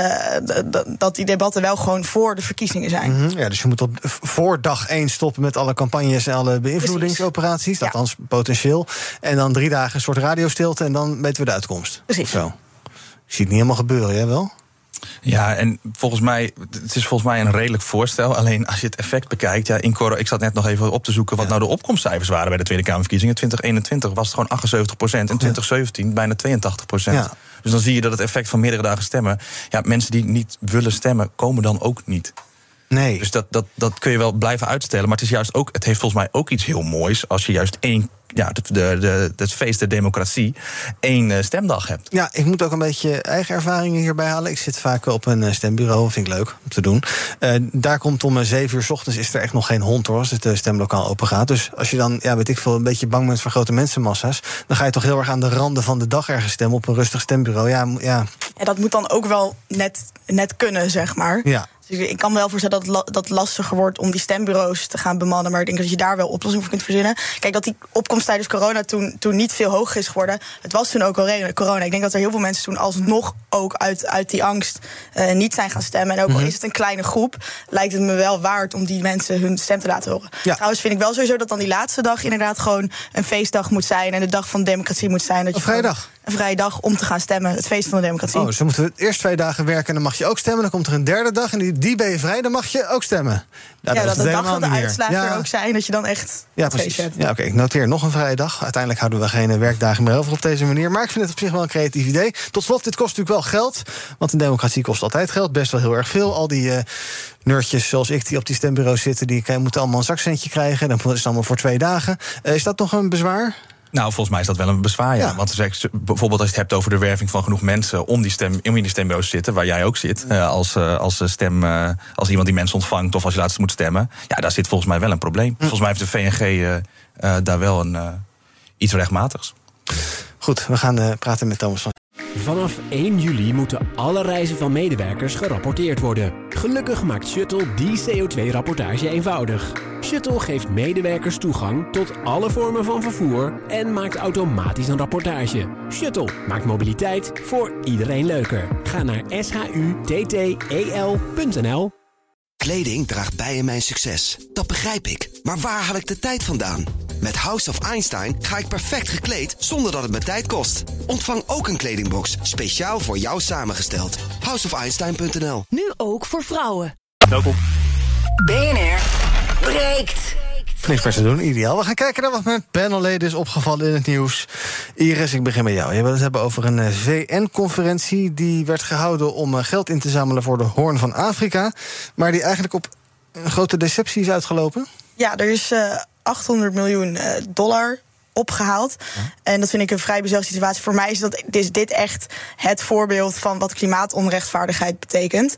dat die debatten wel gewoon voor de verkiezingen zijn. Mm-hmm. Ja, dus je moet voor dag 1 stoppen met alle campagnes en alle beïnvloedingsoperaties. Dat althans potentieel. En dan 3 dagen een soort radiostilte en dan weten we de uitkomst. Precies. Zo. Je ziet het niet helemaal gebeuren, hè wel? Ja, en het is volgens mij een redelijk voorstel. Alleen als je het effect bekijkt, ik zat net nog even op te zoeken wat nou de opkomstcijfers waren bij de Tweede Kamerverkiezingen. 2021 was het gewoon 78%, en 2017 bijna 82%. Ja. Dus dan zie je dat het effect van meerdere dagen stemmen, mensen die niet willen stemmen, komen dan ook niet. Nee. Dus dat kun je wel blijven uitstellen. Maar het heeft volgens mij ook iets heel moois als je juist het feest der democratie 1 stemdag hebt. Ja, ik moet ook een beetje eigen ervaringen hierbij halen. Ik zit vaak op een stembureau, vind ik leuk om te doen. Daar komt om 7 uur 's ochtends is er echt nog geen hond hoor, als het stemlokaal open gaat. Dus als je dan, een beetje bang bent voor grote mensenmassa's, dan ga je toch heel erg aan de randen van de dag ergens stemmen op een rustig stembureau. Ja. En dat moet dan ook wel net kunnen, zeg maar. Ja. Dus ik kan me wel voorstellen dat het lastiger wordt om die stembureaus te gaan bemannen. Maar ik denk dat je daar wel oplossingen voor kunt verzinnen. Kijk, dat die opkomst tijdens corona toen niet veel hoger is geworden. Het was toen ook al corona. Ik denk dat er heel veel mensen toen alsnog ook uit die angst niet zijn gaan stemmen. En ook al is het een kleine groep, lijkt het me wel waard om die mensen hun stem te laten horen. Ja. Trouwens vind ik wel sowieso dat dan die laatste dag inderdaad gewoon een feestdag moet zijn. En de dag van de democratie moet zijn. Dat je vrijdag. Een vrije dag om te gaan stemmen. Het feest van de democratie. Dus dan moeten we eerst 2 dagen werken en dan mag je ook stemmen. Dan komt er een 3e dag en die ben je vrij, dan mag je ook stemmen. Dat de dag van de uitslagen er ook zijn, dat je dan echt het feestje hebt. Ja, oké, ik noteer nog een vrije dag. Uiteindelijk houden we geen werkdagen meer over op deze manier. Maar ik vind het op zich wel een creatief idee. Tot slot, dit kost natuurlijk wel geld. Want een democratie kost altijd geld, best wel heel erg veel. Al die nerdjes zoals ik die op die stembureaus zitten, die moeten allemaal een zakcentje krijgen. Dan is het allemaal voor 2 dagen. Is dat nog een bezwaar? Nou, volgens mij is dat wel een bezwaar, ja. Want bijvoorbeeld als je het hebt over de werving van genoeg mensen om in die stembureaus te zitten, waar jij ook zit, als iemand die mensen ontvangt of als je laatst moet stemmen, daar zit volgens mij wel een probleem. Volgens mij heeft de VNG daar wel iets rechtmatigs. Goed, we gaan praten met Thomas van. Vanaf 1 juli moeten alle reizen van medewerkers gerapporteerd worden. Gelukkig maakt Shuttle die CO2-rapportage eenvoudig. Shuttle geeft medewerkers toegang tot alle vormen van vervoer en maakt automatisch een rapportage. Shuttle maakt mobiliteit voor iedereen leuker. Ga naar shutteel.nl. Kleding draagt bij in mijn succes. Dat begrijp ik. Maar waar haal ik de tijd vandaan? Met House of Einstein ga ik perfect gekleed zonder dat het me tijd kost. Ontvang ook een kledingbox, speciaal voor jou samengesteld. houseofeinstein.nl. Nu ook voor vrouwen. Welkom. BNR breekt. Niks meer te doen, ideaal. We gaan kijken naar wat mijn panelleden is opgevallen in het nieuws. Iris, ik begin met jou. Je wil het hebben over een VN-conferentie... die werd gehouden om geld in te zamelen voor de Hoorn van Afrika... maar die eigenlijk op een grote deceptie is uitgelopen. Ja, er is $800 miljoen opgehaald. En dat vind ik een vrij bizarre situatie. Voor mij is dit echt het voorbeeld van wat klimaatonrechtvaardigheid betekent.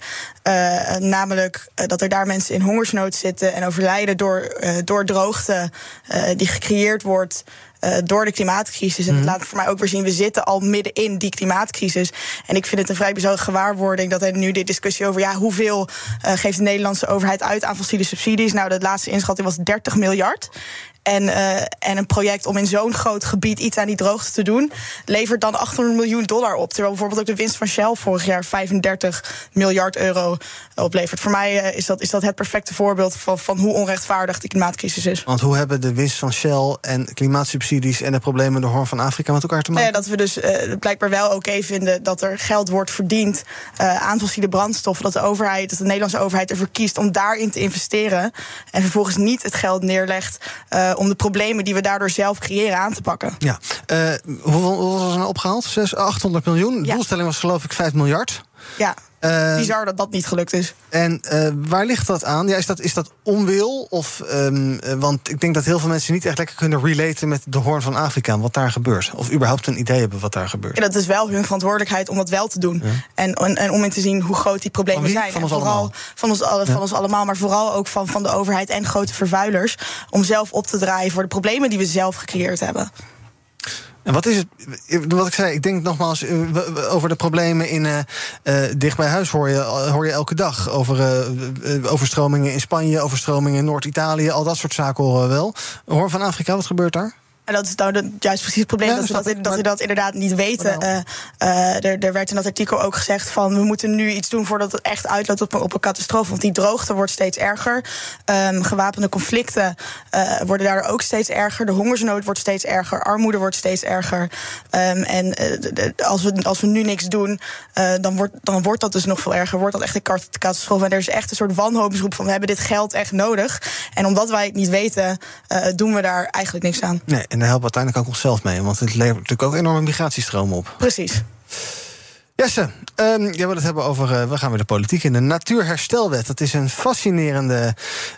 Namelijk dat er daar mensen in hongersnood zitten en overlijden door droogte die gecreëerd wordt door de klimaatcrisis. En dat laat voor mij ook weer zien, we zitten al midden in die klimaatcrisis. En ik vind het een vrij bizarre gewaarwording dat er nu de discussie over hoeveel geeft de Nederlandse overheid uit aan fossiele subsidies. Nou, de laatste inschatting was 30 miljard. En een project om in zo'n groot gebied iets aan die droogte te doen, levert dan $800 miljoen op. Terwijl bijvoorbeeld ook de winst van Shell vorig jaar 35 miljard euro oplevert. Voor mij is dat het perfecte voorbeeld van hoe onrechtvaardig de klimaatcrisis is. Want hoe hebben de winst van Shell en klimaatsubsidies en de problemen in de Hoorn van Afrika met elkaar te maken? Dat we dus blijkbaar wel oké vinden dat er geld wordt verdiend aan fossiele brandstoffen. Dat de Nederlandse overheid ervoor kiest om daarin te investeren. En vervolgens niet het geld neerlegt om de problemen die we daardoor zelf creëren aan te pakken. Ja. Hoeveel was er nou opgehaald? 800 miljoen. De doelstelling was geloof ik 5 miljard. Ja. Bizar dat dat niet gelukt is. En waar ligt dat aan? Ja, is dat onwil? Want ik denk dat heel veel mensen niet echt lekker kunnen relaten met de Hoorn van Afrika, wat daar gebeurt. Of überhaupt een idee hebben wat daar gebeurt. Ja, dat is wel hun verantwoordelijkheid om dat wel te doen. Ja. En om in te zien hoe groot die problemen zijn. Van ons vooral allemaal. Van ons allemaal, maar vooral ook van de overheid en grote vervuilers. Om zelf op te draaien voor de problemen die we zelf gecreëerd hebben. En wat is het? Wat ik zei, ik denk nogmaals over de problemen in dicht bij huis hoor je elke dag. Over overstromingen in Spanje, overstromingen in Noord-Italië, al dat soort zaken horen we wel. Hoorn van Afrika, wat gebeurt daar? En dat is nou juist precies het probleem, dat we dat inderdaad niet weten. Er werd in dat artikel ook gezegd van we moeten nu iets doen voordat het echt uitloopt op een catastrofe. Want die droogte wordt steeds erger. Gewapende conflicten worden daardoor ook steeds erger. De hongersnood wordt steeds erger. Armoede wordt steeds erger. Als we nu niks doen, dan wordt dat dus nog veel erger. Wordt dat echt een catastrofe. En er is echt een soort wanhoopsroep van we hebben dit geld echt nodig. En omdat wij het niet weten, doen we daar eigenlijk niks aan. Nee, en daar helpen we uiteindelijk ook onszelf mee. Want het levert natuurlijk ook enorme migratiestromen op. Precies. Jesse, jij wil het hebben over, we gaan weer de politiek in. De Natuurherstelwet. Dat is een fascinerende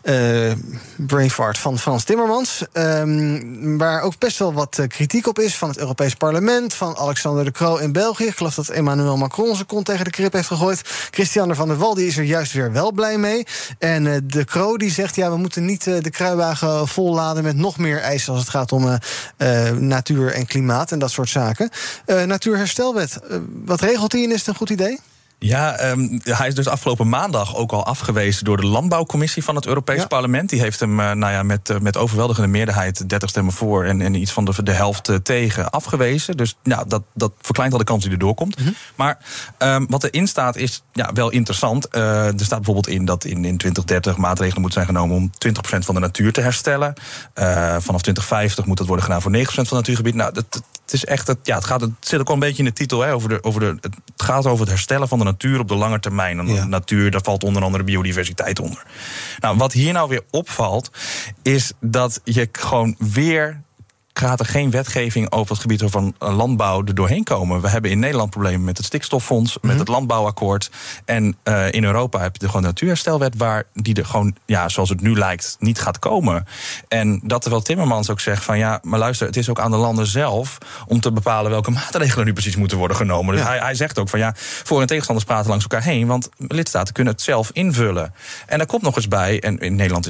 brain fart van Frans Timmermans. Waar ook best wel wat kritiek op is van het Europees Parlement, van Alexander De Croo in België. Ik geloof dat Emmanuel Macron zijn kont tegen de krip heeft gegooid. Christiane van der Wal die is er juist weer wel blij mee. En De Croo die zegt, we moeten niet de kruiwagen volladen met nog meer eisen als het gaat om natuur en klimaat en dat soort zaken. Natuurherstelwet, wat regelt die en is het een goed idee? Ja, hij is dus afgelopen maandag ook al afgewezen door de Landbouwcommissie van het Europees Parlement. Die heeft hem met overweldigende meerderheid 30 stemmen voor en iets van de helft tegen afgewezen. Dus dat verkleint al de kans die erdoor komt. Maar wat erin staat is wel interessant. Er staat bijvoorbeeld in dat in 2030 maatregelen moeten zijn genomen om 20% van de natuur te herstellen. Vanaf 2050 moet dat worden gedaan voor 9% van het natuurgebied. Nou, het is echt het zit ook al een beetje in de titel. Het gaat over het herstellen van de natuur op de lange termijn. En de natuur, daar valt onder andere biodiversiteit onder. Nou, wat hier nou weer opvalt, is dat je gewoon weer gaat er geen wetgeving over het gebied van landbouw er doorheen komen. We hebben in Nederland problemen met het stikstoffonds, met het landbouwakkoord. En in Europa heb je gewoon de natuurherstelwet waar die er gewoon, zoals het nu lijkt, niet gaat komen. En dat terwijl Timmermans ook zegt van maar luister, het is ook aan de landen zelf om te bepalen welke maatregelen nu precies moeten worden genomen. Dus hij zegt ook van voor- en tegenstanders praten langs elkaar heen, want lidstaten kunnen het zelf invullen. En daar komt nog eens bij, en in Nederland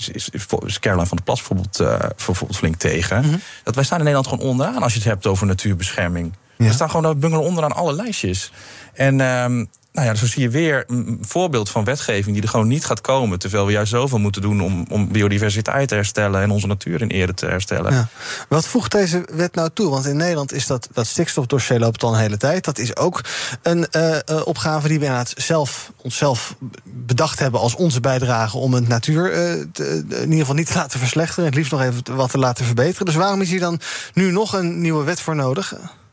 is Caroline van der Plas bijvoorbeeld flink tegen. Dat wij staan in Nederland gewoon onderaan als je het hebt over natuurbescherming. We staan gewoon bungelen onderaan alle lijstjes. En Nou ja, zo zie je weer een voorbeeld van wetgeving die er gewoon niet gaat komen, terwijl we juist zoveel moeten doen om biodiversiteit te herstellen en onze natuur in ere te herstellen. Ja. Wat voegt deze wet nou toe? Want in Nederland is dat stikstofdossier loopt al een hele tijd. Dat is ook een opgave die we inderdaad onszelf bedacht hebben als onze bijdrage om het natuur in ieder geval niet te laten verslechteren, het liefst nog even wat te laten verbeteren. Dus waarom is hier dan nu nog een nieuwe wet voor nodig?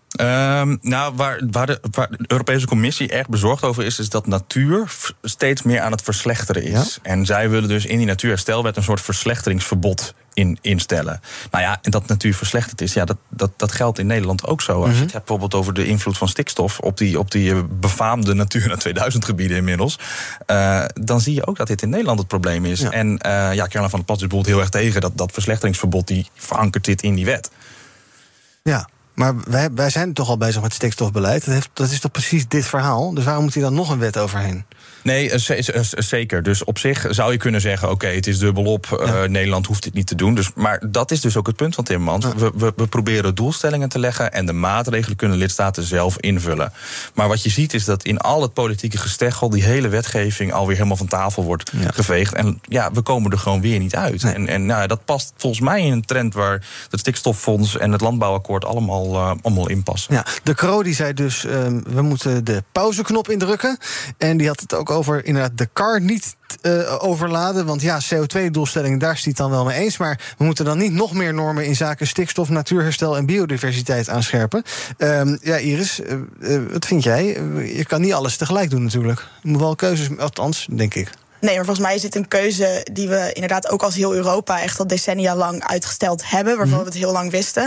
Waar de Europese Commissie erg bezorgd over is dat natuur steeds meer aan het verslechteren is. Ja? En zij willen dus in die natuurherstelwet een soort verslechteringsverbod instellen. Nou ja, en dat natuur verslechterd is, ja, dat geldt in Nederland ook zo. Als je het hebt bijvoorbeeld over de invloed van stikstof op die befaamde Natura 2000 gebieden inmiddels, dan zie je ook dat dit in Nederland het probleem is. Ja. En Caroline van der Plas is bijvoorbeeld heel erg tegen dat verslechteringsverbod, die verankert dit in die wet. Ja. Maar wij zijn toch al bezig met stikstofbeleid. Dat is toch precies dit verhaal? Dus waarom moet hier dan nog een wet overheen? Nee, zeker. Dus op zich zou je kunnen zeggen, oké, het is dubbelop. Nederland hoeft dit niet te doen. Maar dat is dus ook het punt van Timmermans. Ja. We proberen doelstellingen te leggen en de maatregelen kunnen lidstaten zelf invullen. Maar wat je ziet is dat in al het politieke gesteggel die hele wetgeving alweer helemaal van tafel wordt geveegd. En we komen er gewoon weer niet uit. Nee. En dat past volgens mij in een trend waar het stikstoffonds en het landbouwakkoord allemaal in passen. Ja, de Croo die zei dus, we moeten de pauzeknop indrukken. En die had het ook over inderdaad de kar niet overladen. Want ja, CO2-doelstellingen, daar is hij het dan wel mee eens. Maar we moeten dan niet nog meer normen in zaken stikstof, natuurherstel en biodiversiteit aanscherpen. Iris, wat vind jij? Je kan niet alles tegelijk doen natuurlijk. Je moet wel keuzes, althans, denk ik. Nee, maar volgens mij is dit een keuze die we inderdaad ook als heel Europa echt al decennia lang uitgesteld hebben, waarvan we het heel lang wisten.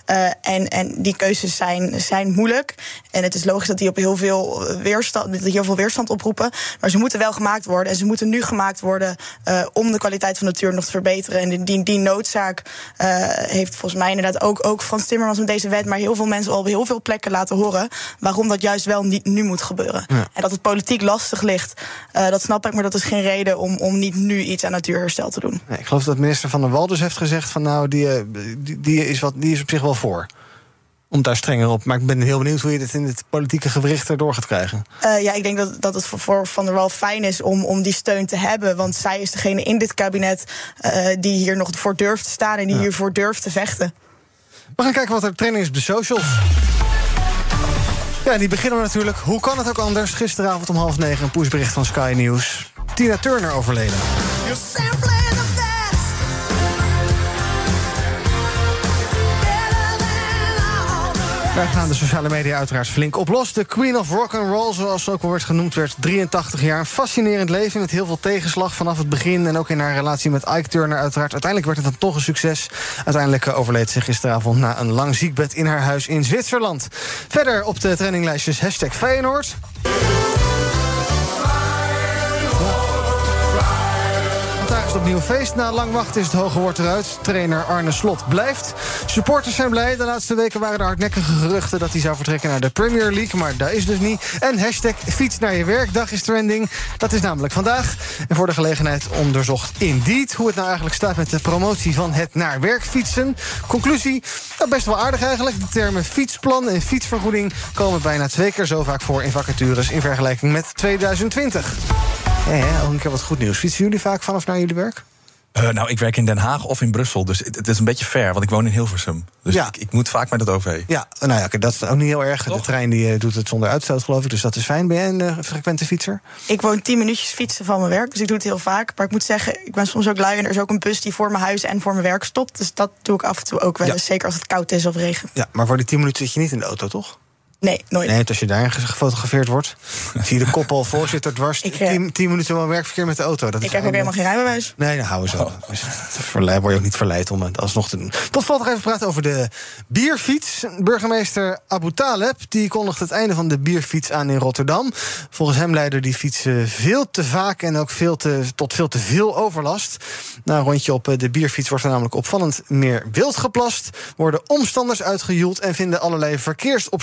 En die keuzes zijn moeilijk. En het is logisch dat die op heel veel weerstand oproepen. Maar ze moeten wel gemaakt worden. En ze moeten nu gemaakt worden om de kwaliteit van de natuur nog te verbeteren. En die noodzaak heeft volgens mij inderdaad ook Frans Timmermans met deze wet, maar heel veel mensen al op heel veel plekken laten horen waarom dat juist wel niet nu moet gebeuren. Ja. En dat het politiek lastig ligt, dat snap ik, maar dat is geen reden om niet nu iets aan natuurherstel te doen. Nee, ik geloof dat minister Van der Wal dus heeft gezegd van die is op zich wel voor. Om daar strenger op. Maar ik ben heel benieuwd hoe je dit in het politieke gewricht erdoor gaat krijgen. Ik denk dat het voor Van der Wal fijn is om die steun te hebben. Want zij is degene in dit kabinet die hier nog voor durft te staan en die hiervoor durft te vechten. We gaan kijken wat er training is op de socials. Ja, die beginnen we natuurlijk. Hoe kan het ook anders? Gisteravond om 8:30 een pushbericht van Sky News. Tina Turner overleden. Daar gaan de sociale media uiteraard flink op los. De Queen of Rock'n'Roll, zoals ze ook wel werd genoemd, werd 83 jaar. Een fascinerend leven met heel veel tegenslag vanaf het begin. En ook in haar relatie met Ike Turner uiteraard. Uiteindelijk werd het dan toch een succes. Uiteindelijk overleed ze gisteravond na een lang ziekbed in haar huis in Zwitserland. Verder op de traininglijstjes #Feyenoord. Daar is het opnieuw feest. Na lang wachten is het hoge woord eruit. Trainer Arne Slot blijft. Supporters zijn blij. De laatste weken waren er hardnekkige geruchten dat hij zou vertrekken naar de Premier League. Maar dat is dus niet. En #fiets naar je werkdag is trending. Dat is namelijk vandaag. En voor de gelegenheid onderzocht Indeed hoe het nou eigenlijk staat met de promotie van het naar werk fietsen. Conclusie, best wel aardig eigenlijk. De termen fietsplan en fietsvergoeding komen bijna 2 keer zo vaak voor in vacatures in vergelijking met 2020. Ook een keer wat goed nieuws. Fietsen jullie vaak vanaf naar jullie werk? Ik werk in Den Haag of in Brussel. Dus het is een beetje ver, want ik woon in Hilversum. Dus ik moet vaak met het OV. Ja, dat is ook niet heel erg. Toch? De trein die doet het zonder uitstoot, geloof ik. Dus dat is fijn. Ben jij een frequente fietser? Ik woon 10 minuutjes fietsen van mijn werk. Dus ik doe het heel vaak. Maar ik moet zeggen, ik ben soms ook lui. En er is ook een bus die voor mijn huis en voor mijn werk stopt. Dus dat doe ik af en toe ook wel eens. Zeker als het koud is of regent. Ja, maar voor die 10 minuten zit je niet in de auto, toch? Nee, nooit. Nee, als je daar gefotografeerd wordt, zie je de kop al voor zitten dwars. 10 minuten wel werkverkeer met de auto. Ik heb ook helemaal geen rijbewijs. Nee, dan houden we zo. Word je ook niet verleid om het alsnog te doen. Tot slot nog even praten over de bierfiets. Burgemeester Abu Taleb die kondigt het einde van de bierfiets aan in Rotterdam. Volgens hem leiden die fietsen veel te vaak en ook tot veel te veel overlast. Na een rondje op de bierfiets wordt er namelijk opvallend meer wild geplast, worden omstanders uitgejoeld en vinden allerlei verkeersopstoppingen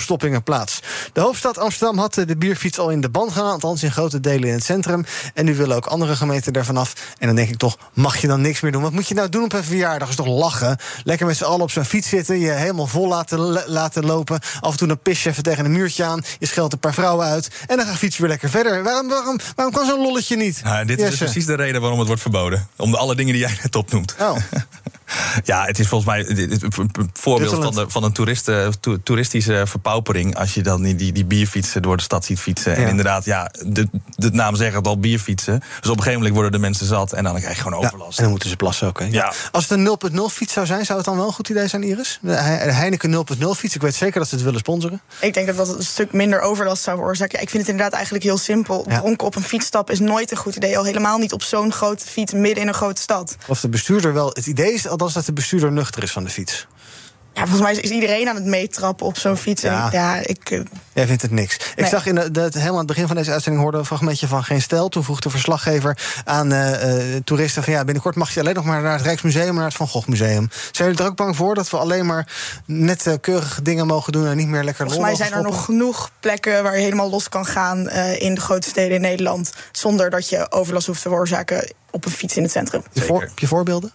plaats. De hoofdstad Amsterdam had de bierfiets al in de ban gedaan, althans in grote delen in het centrum. En nu willen ook andere gemeenten ervan af. En dan denk ik toch, mag je dan niks meer doen? Wat moet je nou doen op een verjaardag? Is toch lachen? Lekker met z'n allen op zo'n fiets zitten, je helemaal vol laten lopen. Af en toe een pis je even tegen een muurtje aan. Je scheldt een paar vrouwen uit. En dan gaat fiets weer lekker verder. Waarom kan zo'n lolletje niet? Nou, dit is dus precies de reden waarom het wordt verboden. Om alle dingen die jij net opnoemt. Oh. Ja, het is volgens mij een voorbeeld van een toeristische verpaupering. Als je dan die bierfietsen door de stad ziet fietsen. En inderdaad, de naam zegt het al, bierfietsen. Dus op een gegeven moment worden de mensen zat en dan krijg je gewoon overlast. En dan moeten ze plassen ook. Hè? Ja. Als het een 0.0 fiets zou zijn, zou het dan wel een goed idee zijn, Iris? De Heineken 0.0 fiets, ik weet zeker dat ze het willen sponsoren. Ik denk dat een stuk minder overlast zou veroorzaken. Ik vind het inderdaad eigenlijk heel simpel. Dronken op een fietsstap is nooit een goed idee. Al helemaal niet op zo'n grote fiets midden in een grote stad. Of de bestuurder wel... Het idee is althans dat de bestuurder nuchter is van de fiets. Ja, volgens mij is iedereen aan het meetrappen op zo'n fiets. Jij vindt het niks. Nee. Ik zag helemaal aan het begin van deze uitzending hoorde een fragmentje van Geen Stijl. Toen vroeg de verslaggever aan toeristen van binnenkort mag je alleen nog maar naar het Rijksmuseum en naar het Van Gogh Museum. Zijn jullie er ook bang voor dat we alleen maar net keurige dingen mogen doen en niet meer lekker Volgens mij zijn er nog genoeg plekken waar je helemaal los kan gaan in de grote steden in Nederland, zonder dat je overlast hoeft te veroorzaken op een fiets in het centrum. Heb je voorbeelden?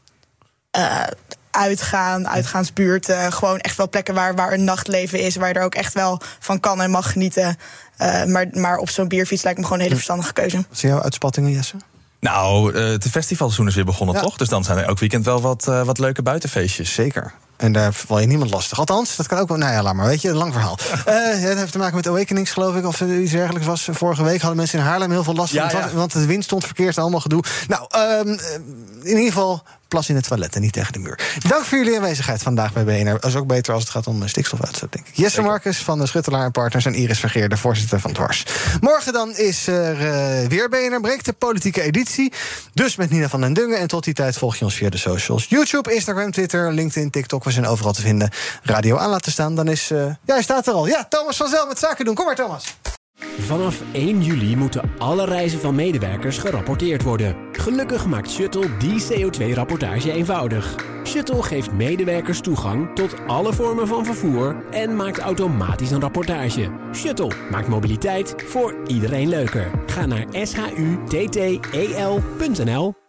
Uitgaansbuurten, gewoon echt wel plekken waar een nachtleven is, waar je er ook echt wel van kan en mag genieten. Maar op zo'n bierfiets lijkt me gewoon een hele verstandige keuze. Wat zijn jouw uitspattingen, Jesse? Nou, het festivalseizoen is weer begonnen, toch? Dus dan zijn er elk weekend wel wat leuke buitenfeestjes. Zeker. En daar val je niemand lastig. Althans, dat kan ook wel. Nou ja, laat maar. Weet je, een lang verhaal. Het heeft te maken met Awakenings, geloof ik. Of iets dergelijks was. Vorige week hadden mensen in Haarlem heel veel last van. Want de wind stond verkeerd, allemaal gedoe. Nou, in ieder geval plas in het toilet en niet tegen de muur. Dank voor jullie aanwezigheid vandaag bij BNR. Dat is ook beter als het gaat om stikstofuitstoot, denk ik. Jesse Marcus van de Schuttelaar & Partners en Iris Vergeer, de voorzitter van Dwars. Morgen dan is er weer BNR Breekt, de politieke editie. Dus met Nina van den Dungen. En tot die tijd volg je ons via de socials. YouTube, Instagram, Twitter, LinkedIn, TikTok. We zijn overal te vinden. Radio aan laten staan. Dan is... hij staat er al. Ja, Thomas van Zel met Zaken doen. Kom maar, Thomas. Vanaf 1 juli moeten alle reizen van medewerkers gerapporteerd worden. Gelukkig maakt Shuttle die CO2-rapportage eenvoudig. Shuttle geeft medewerkers toegang tot alle vormen van vervoer en maakt automatisch een rapportage. Shuttle maakt mobiliteit voor iedereen leuker. Ga naar shutttel.nl.